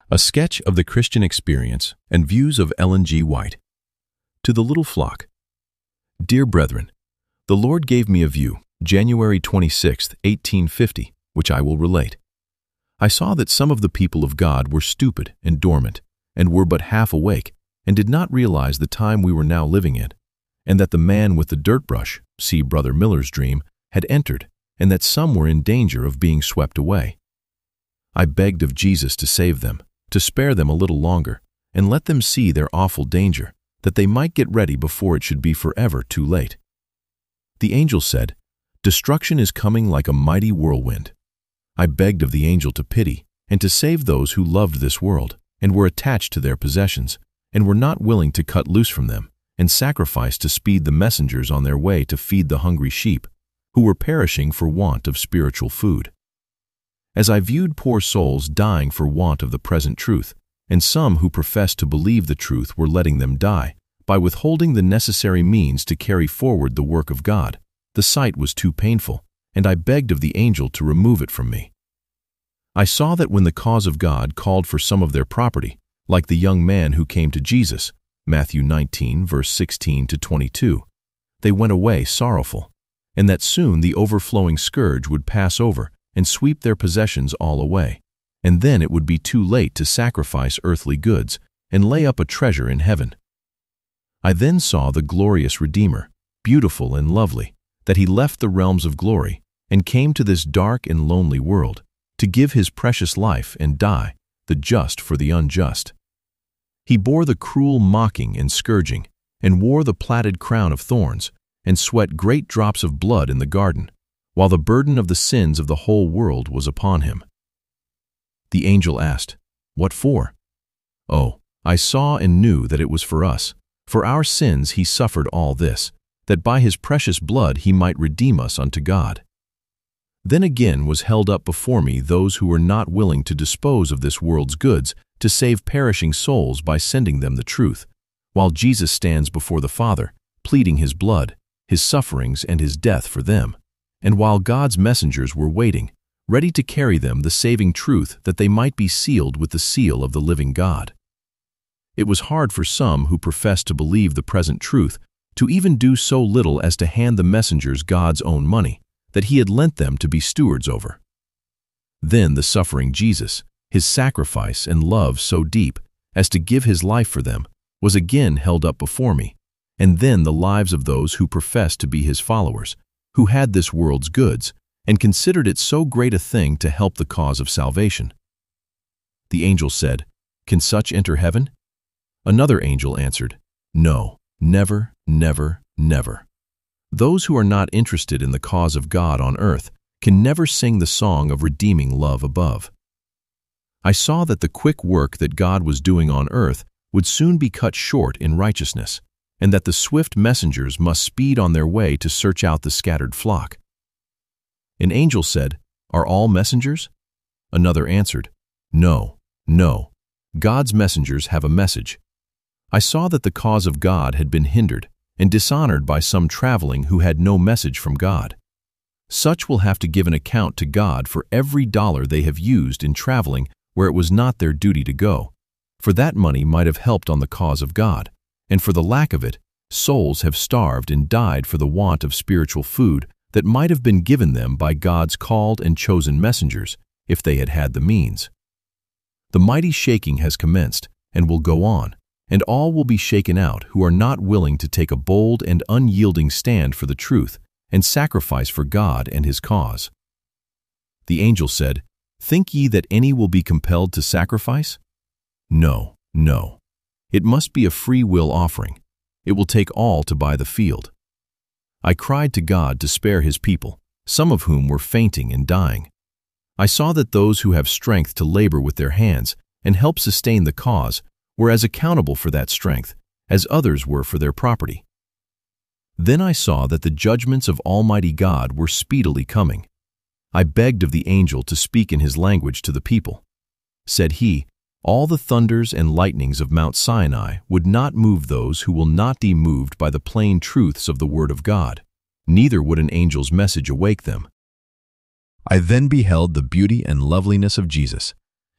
A sketch of the Christian experience and views of Ellen G. White. To the little flock. Dear brethren, the Lord gave me a view, January 26, 1850, which I will relate. I saw that some of the people of God were stupid and dormant, and were but half awake, and did not realize the time we were now living in, and that the man with the dirt brush, see Brother Miller's dream, had entered, and that some were in danger of being swept away. I begged of Jesus to save them, to spare them a little longer, and let them see their awful danger, that they might get ready before it should be forever too late. The angel said, "Destruction is coming like a mighty whirlwind." I begged of the angel to pity and to save those who loved this world, and were attached to their possessions, and were not willing to cut loose from them, and sacrifice to speed the messengers on their way to feed the hungry sheep, who were perishing for want of spiritual food. As I viewed poor souls dying for want of the present truth, and some who professed to believe the truth were letting them die, by withholding the necessary means to carry forward the work of God, the sight was too painful, and I begged of the angel to remove it from me. I saw that when the cause of God called for some of their property, like the young man who came to Jesus, Matthew 19, verse 16 to 22, they went away sorrowful, and that soon the overflowing scourge would pass over and sweep their possessions all away, and then it would be too late to sacrifice earthly goods and lay up a treasure in heaven. I then saw the glorious Redeemer, beautiful and lovely, that he left the realms of glory and came to this dark and lonely world to give his precious life and die, the just for the unjust. He bore the cruel mocking and scourging, and wore the plaited crown of thorns, and sweat great drops of blood in the garden, while the burden of the sins of the whole world was upon him. The angel asked, "What for?" Oh, I saw and knew that it was for us. For our sins he suffered all this, that by his precious blood he might redeem us unto God. Then again was held up before me those who were not willing to dispose of this world's goods to save perishing souls by sending them the truth, while Jesus stands before the Father, pleading his blood, his sufferings, and his death for them, and while God's messengers were waiting, ready to carry them the saving truth that they might be sealed with the seal of the living God. It was hard for some who professed to believe the present truth to even do so little as to hand the messengers God's own money that he had lent them to be stewards over. Then the suffering Jesus, his sacrifice and love so deep as to give his life for them, was again held up before me, and then the lives of those who professed to be his followers, who had this world's goods, and considered it so great a thing to help the cause of salvation. The angel said, "Can such enter heaven?" Another angel answered, "No, never, never, never. Those who are not interested in the cause of God on earth can never sing the song of redeeming love above." I saw that the quick work that God was doing on earth would soon be cut short in righteousness, and that the swift messengers must speed on their way to search out the scattered flock. An angel said, "Are all messengers?" Another answered, "No, no. God's messengers have a message." I saw that the cause of God had been hindered and dishonored by some traveling who had no message from God. Such will have to give an account to God for every dollar they have used in traveling where it was not their duty to go, for that money might have helped on the cause of God, and for the lack of it, souls have starved and died for the want of spiritual food that might have been given them by God's called and chosen messengers if they had had the means. The mighty shaking has commenced and will go on, and all will be shaken out who are not willing to take a bold and unyielding stand for the truth and sacrifice for God and his cause. The angel said, "Think ye that any will be compelled to sacrifice? No, no. It must be a free will offering. It will take all to buy the field." I cried to God to spare his people, some of whom were fainting and dying. I saw that those who have strength to labor with their hands and help sustain the cause were as accountable for that strength as others were for their property. Then I saw that the judgments of Almighty God were speedily coming. I begged of the angel to speak in his language to the people. Said he, "All the thunders and lightnings of Mount Sinai would not move those who will not be moved by the plain truths of the Word of God, neither would an angel's message awake them." I then beheld the beauty and loveliness of Jesus.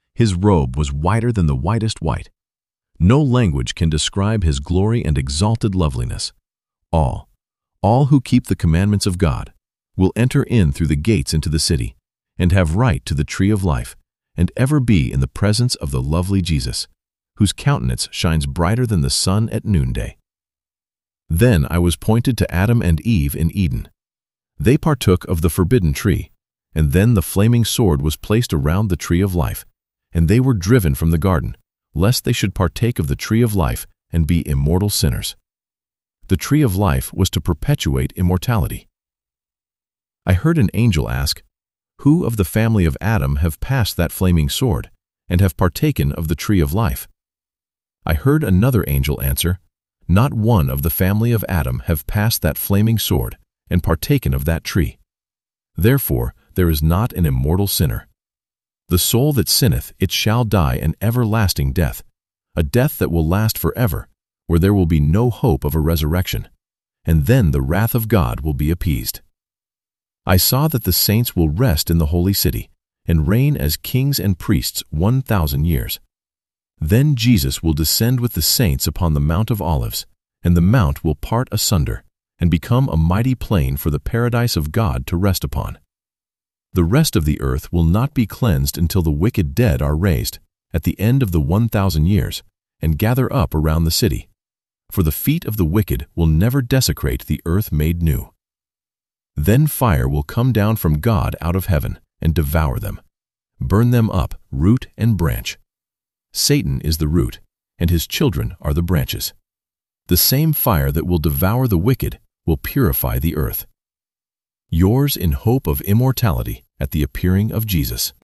His robe was whiter than the whitest white. No language can describe his glory and exalted loveliness. All who keep the commandments of God will enter in through the gates into the city, and have right to the tree of life, and ever be in the presence of the lovely Jesus, whose countenance shines brighter than the sun at noonday. Then I was pointed to Adam and Eve in Eden. They partook of the forbidden tree, and then the flaming sword was placed around the tree of life, and they were driven from the garden, lest they should partake of the tree of life and be immortal sinners. The tree of life was to perpetuate immortality. I heard an angel ask, "Who of the family of Adam have passed that flaming sword, and have partaken of the tree of life?" I heard another angel answer, "Not one of the family of Adam have passed that flaming sword, and partaken of that tree. Therefore there is not an immortal sinner. The soul that sinneth, it shall die an everlasting death, a death that will last forever, where there will be no hope of a resurrection, and then the wrath of God will be appeased." I saw that the saints will rest in the holy city, and reign as kings and priests 1,000 years. Then Jesus will descend with the saints upon the Mount of Olives, and the mount will part asunder, and become a mighty plain for the paradise of God to rest upon. The rest of the earth will not be cleansed until the wicked dead are raised, at the end of the 1,000 years, and gather up around the city. For the feet of the wicked will never desecrate the earth made new. Then fire will come down from God out of heaven, and devour them, burn them up, root and branch. Satan is the root, and his children are the branches. The same fire that will devour the wicked will purify the earth. Yours in hope of immortality at the appearing of Jesus.